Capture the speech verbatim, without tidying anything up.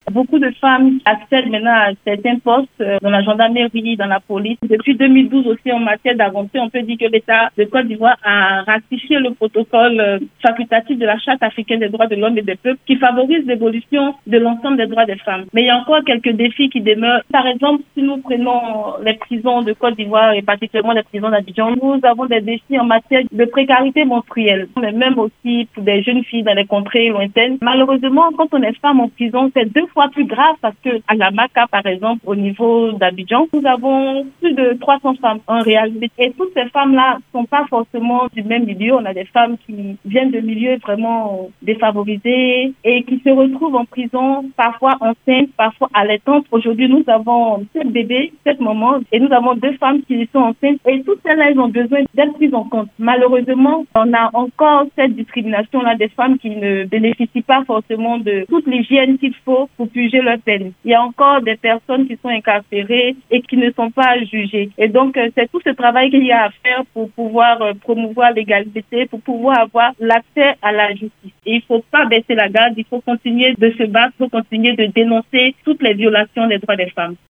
Beaucoup de femmes accèdent maintenant à certains postes euh, dans la gendarmerie, dans la police. Depuis deux mille douze aussi, en matière d'avancée, on peut dire que l'État de Côte d'Ivoire a ratifié le protocole euh, facultatif de la Charte africaine des droits de l'homme et des peuples qui favorise l'évolution de l'ensemble des droits des femmes. Mais il y a encore quelques défis qui demeurent. Par exemple, si nous prenons les prisons de Côte d'Ivoire et particulièrement les prisons d'Abidjan, nous avons des défis en matière de précarité menstruelle, mais même aussi pour des jeunes filles dans les contrées lointaines. Malheureusement, quand on est femme en prison, c'est deux fois plus grave parce que à la Maca, par exemple, au niveau d'Abidjan, nous avons plus de trois cents femmes en réalité. Et toutes ces femmes-là sont pas forcément du même milieu. On a des femmes qui viennent de milieux vraiment défavorisés et qui se retrouvent en prison, parfois enceintes, parfois allaitantes. Aujourd'hui, nous avons sept bébés, sept mamans, et nous avons deux femmes qui sont enceintes. Et toutes celles-là, elles ont besoin d'être prises en compte. Malheureusement, on a encore cette discrimination-là des femmes qui ne bénéficient pas forcément de toute l'hygiène qu'il faut pour purger leur peine. Il y a encore des personnes qui sont incarcérées et qui ne sont pas jugées. Et donc, c'est tout ce travail qu'il y a à faire pour pouvoir promouvoir l'égalité, pour pouvoir avoir l'accès à la justice. Et il ne faut pas baisser la garde, il faut continuer de se battre, il faut continuer de dénoncer toutes les violations des droits des femmes.